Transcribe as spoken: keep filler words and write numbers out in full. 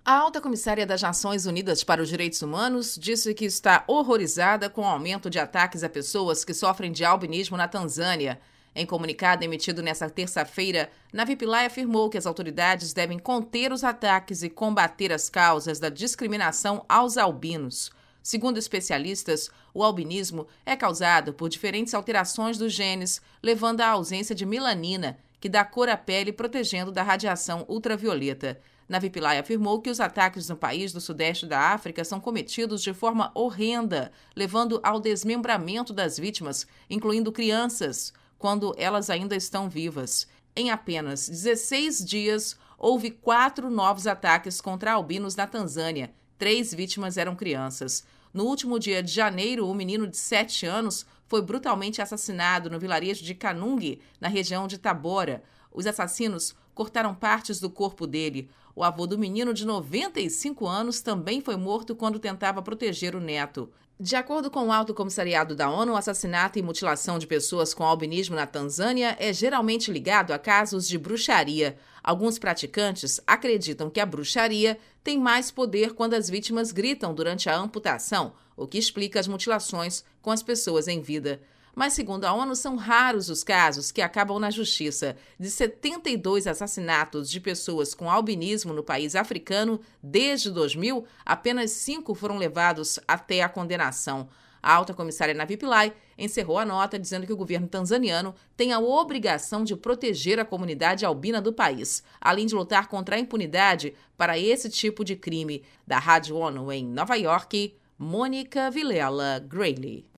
A alta comissária das Nações Unidas para os Direitos Humanos disse que está horrorizada com o aumento de ataques a pessoas que sofrem de albinismo na Tanzânia. Em comunicado emitido nesta terça-feira, Navi Pillay afirmou que as autoridades devem conter os ataques e combater as causas da discriminação aos albinos. Segundo especialistas, o albinismo é causado por diferentes alterações dos genes, levando à ausência de melanina, que dá cor à pele protegendo da radiação ultravioleta. Navi Pillay afirmou que os ataques no país do sudeste da África são cometidos de forma horrenda, levando ao desmembramento das vítimas, incluindo crianças, quando elas ainda estão vivas. Em apenas dezesseis dias, houve quatro novos ataques contra albinos na Tanzânia. Três vítimas eram crianças. No último dia de janeiro, um menino de sete anos foi brutalmente assassinado no vilarejo de Kanungi, na região de Tabora. Os assassinos cortaram partes do corpo dele. O avô do menino, de noventa e cinco anos, também foi morto quando tentava proteger o neto. De acordo com o Alto Comissariado da ONU, o assassinato e mutilação de pessoas com albinismo na Tanzânia é geralmente ligado a casos de bruxaria. Alguns praticantes acreditam que a bruxaria tem mais poder quando as vítimas gritam durante a amputação, o que explica as mutilações com as pessoas em vida. Mas, segundo a ONU, são raros os casos que acabam na justiça. De setenta e dois assassinatos de pessoas com albinismo no país africano desde dois mil, apenas cinco foram levados até a condenação. A alta comissária Navi Pillay encerrou a nota dizendo que o governo tanzaniano tem a obrigação de proteger a comunidade albina do país, além de lutar contra a impunidade para esse tipo de crime. Da Rádio ONU em Nova York, Mônica Vilela Grayley.